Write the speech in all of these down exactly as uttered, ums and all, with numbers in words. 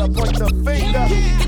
love, point the finger.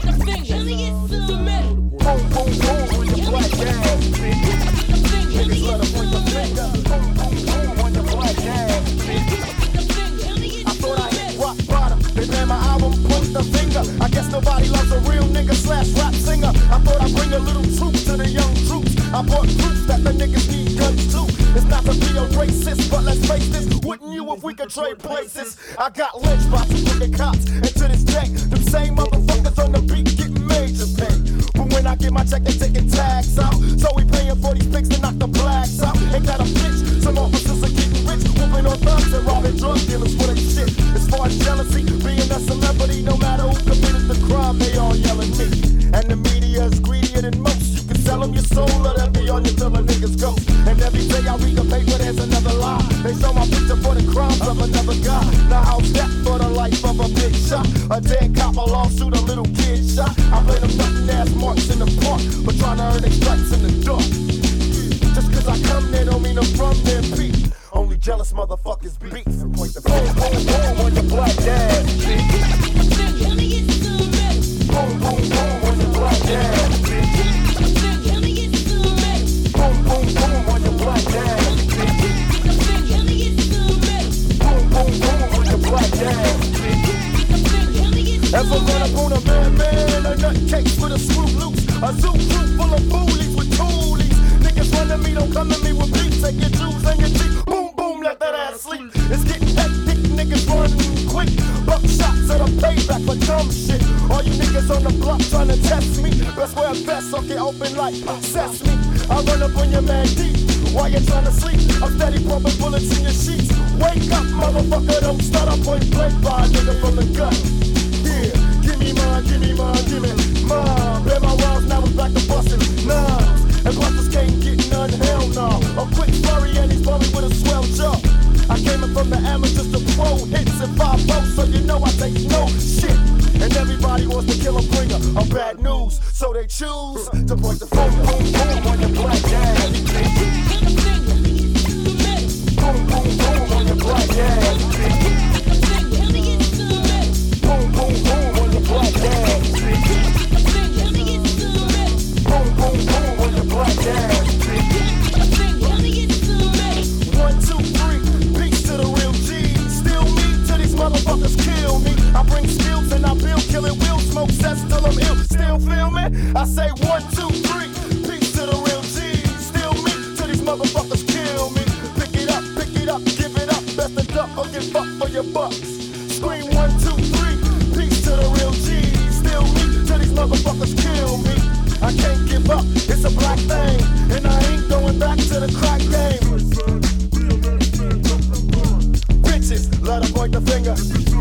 Boom, boom, boom on your black ass, bitch. Niggas love to point the finger. Boom, boom, boom on your black ass, bitch. I thought I hit rock bottom. They ran my album, point the finger. I guess nobody loves a real nigga slash rap singer. I thought I'd bring a little truth to the young troops. I brought proof that the niggas need guns too. It's not to be a racist, but let's face this. Wouldn't you if we could trade places? I got lynched by two wicked cops, and to this day, them same motherfuckers on the beat getting major pay. But when I get my check, they taking tags out. So we paying for these pigs to knock the blacks out. Ain't got a bitch, some officers are getting rich, whooping on thugs and robbing drug dealers for their shit. As far as jealousy, being a celebrity, no matter who committed the crime, they all yelling me. And the media is greedier than most. You can sell them your soul, or they'll be on you till the niggas go. And every day I read the paper, there's another lie. They show my picture for the crimes of another guy. Now how's that for the life of a big shot? A dead cop, a lawsuit, a little kid shot. I blame them nothing ass marks in the park, but trying to earn their stripes in the dark. Just cause I come there don't mean I'm from there, Pete. Only jealous motherfuckers beat. Point the boom, boom, boom on your black ass, bitch. Boom, boom, boom on your black ass, bitch. Boom, boom, boom on your black ass, bitch. Boom, boom, boom on your black ass, bitch. Ever run up on a man, man, a nutcase with a screw loose, a zoo crew full of bullies with toolies. Niggas run to me, don't come to me with beats. Take your jewels and your teeth, boom, boom, let that ass sleep. It's getting hectic, niggas run quick. Buck shots at a payback for dumb shit. All you niggas on the block trying to test me. Best wear a vest, so get open like sesame. I run up on your man deep while you're trying to sleep. I'm steady pumping bullets in your sheets. Wake up, motherfucker, don't start up point blank by a nigga from the gut. Yeah, give me mine, give me mine, give me mine. Bear my rhymes, now it's back to bustin' nines. And busters can't get none, hell no. A quick flurry and he's bummy with a swell jaw. I came in from the amateurs to pro hits and five votes, so you know I take no shit. And everybody wants to kill a bringer of bad news, so they choose to point the finger. Boom, boom on your black ass, bitch. Boom, boom, boom on your black ass, bitch. Boom, boom, boom on your black ass, bitch. Boom, boom, boom on your black ass, bitch. One, two, three, peace to the real G's. Still me till these motherfuckers kill me. I bring skills and I build killing will smoke sets till I'm ill. Still feel me? I say one, two, three, peace to the real G's. Still me till these motherfuckers kill me. Pick it up, pick it up, give it up. Best to duck or get fucked for your bucks. Scream one, two, three, peace to the real G's. Still me till these motherfuckers kill me. I can't give up, it's a black thing, and I ain't going back to the crack game. Bitches, let her point the finger.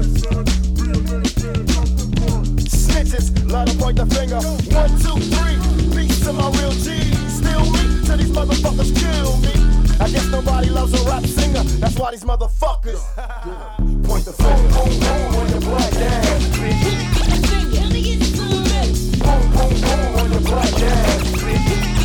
Snitches, let her point the finger. One, two, three, peace to my real G's. Still me till these motherfuckers kill me. I guess nobody loves a rap singer, that's why these motherfuckers point the finger. Boom, boom, boom on your black ass, bitch. Boom, boom, boom on your black ass, bitch.